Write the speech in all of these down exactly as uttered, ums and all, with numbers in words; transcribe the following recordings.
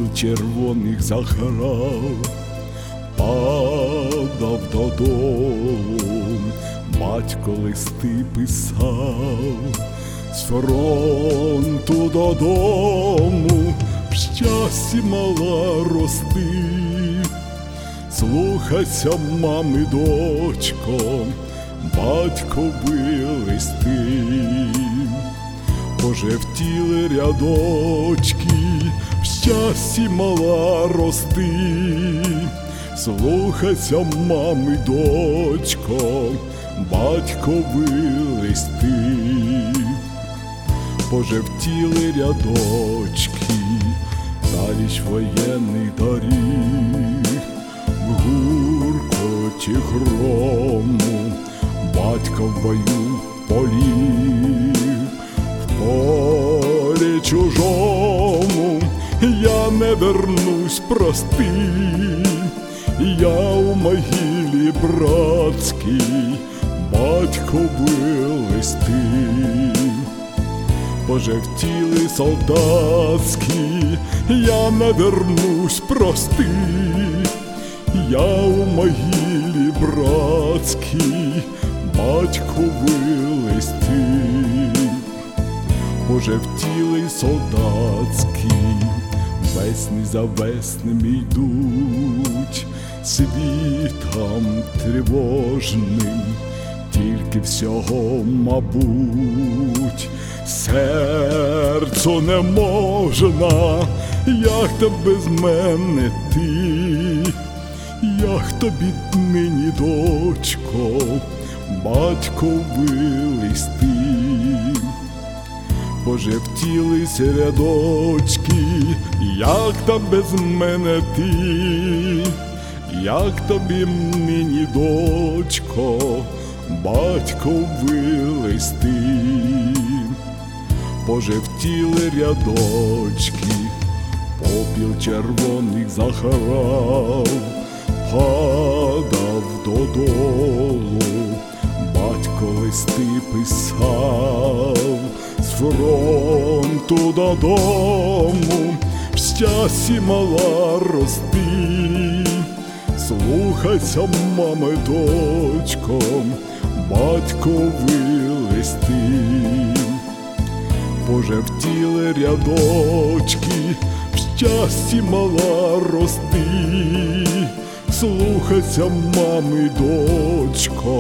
попіл червоних заграв, падав додолу, батько листи писав з фронту додому, в щасті мала рости. Слухайся, мами, дочко, батькові листи. Пожевтіли рядочки, в щасті мала рости. Слухайся, мами, дочко, батькові листи. Пожевтіли рядочки, заліч воєнних доріг, в гуркоті грому батько в бою поліг. В полі чужому я не вернусь, прости, я у могилі братській батькові листи. Пожевтіли солдатські, я не вернусь, прости, я у могилі братській батькові листи. Пожевтіли солдатські, весни за веснами йдуть, світом тривожним, тільки всього, мабуть, серцю не можна, як то без мене ти, як тобі нині, дочко, батькові листи. Пожевтілись рядочки, як то без мене ти, як тобі нині, дочко, батькові листи. Пожевтіли рядочки, попіл червоних заграв, падав додолу, батько листи писав з фронту додому, в щасті мала рости. Слухайся, мами, дочко, батькові листи. Пожевтіли рядочки, в щасті мала рости. Слухайся, мами, дочко,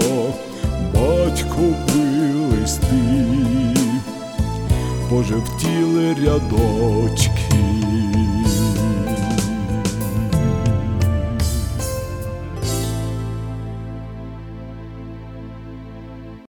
батькові листи. Пожевтіли рядочки.